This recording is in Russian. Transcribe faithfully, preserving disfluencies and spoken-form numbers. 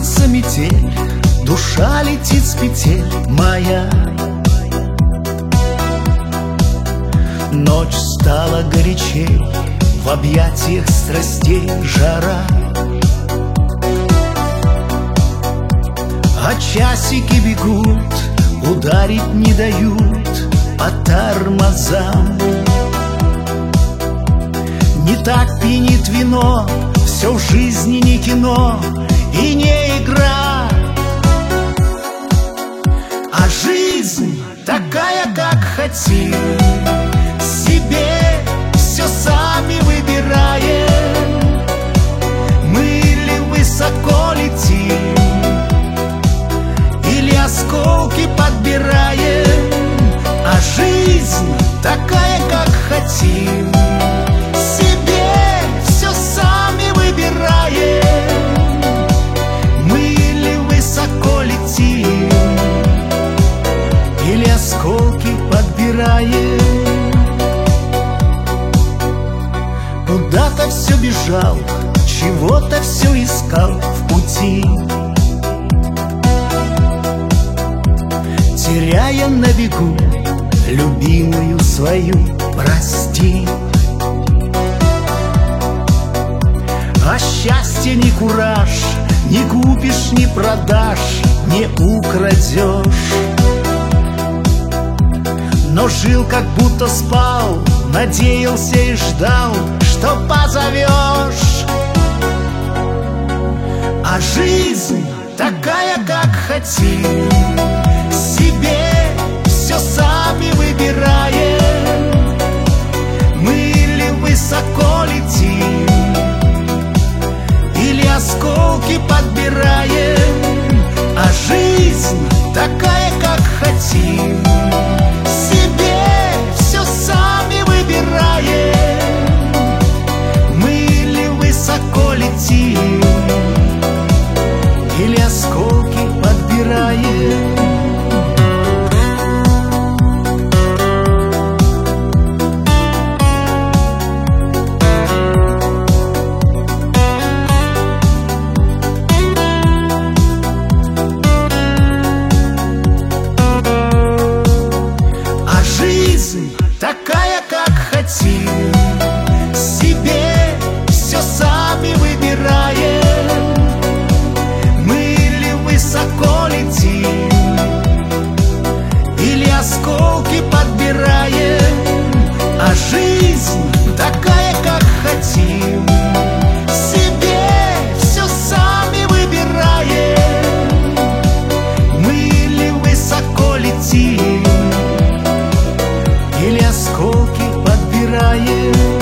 Кружится метель, душа летит с петель моя. Ночь стала горячей, в объятиях страстей жара. А часики бегут, ударить не дают по тормозам. Не так пьянит вино, все в жизни не кино и не игра, а жизнь такая, как хотим, себе все сами выбираем. Мы или высоко летим, или осколки подбираем, а жизнь такая, как хотим, себе все сами выбираем. Мы или высоко летим, или осколки подбираем. Куда-то все бежал, чего-то все искал в пути, теряя на бегу любимую свою, прости. А счастье не кураж, не купишь, не продашь, не украдешь. Но жил, как будто спал, надеялся и ждал, что позовешь. А жизнь такая, как хотим, себе все сами выбираем. Мы или высоко летим, или осколки подбираем, а жизнь такая, как хотим, себе все сами выбираем. Мы или высоко летим, или осколки подбираем. Такая, как хотим, себе все сами выбираем. Мы или высоко летим, или осколки подбираем, а жизнь такая, как хотим, себе все сами выбираем. Мы или высоко летим, или осколки подбираем.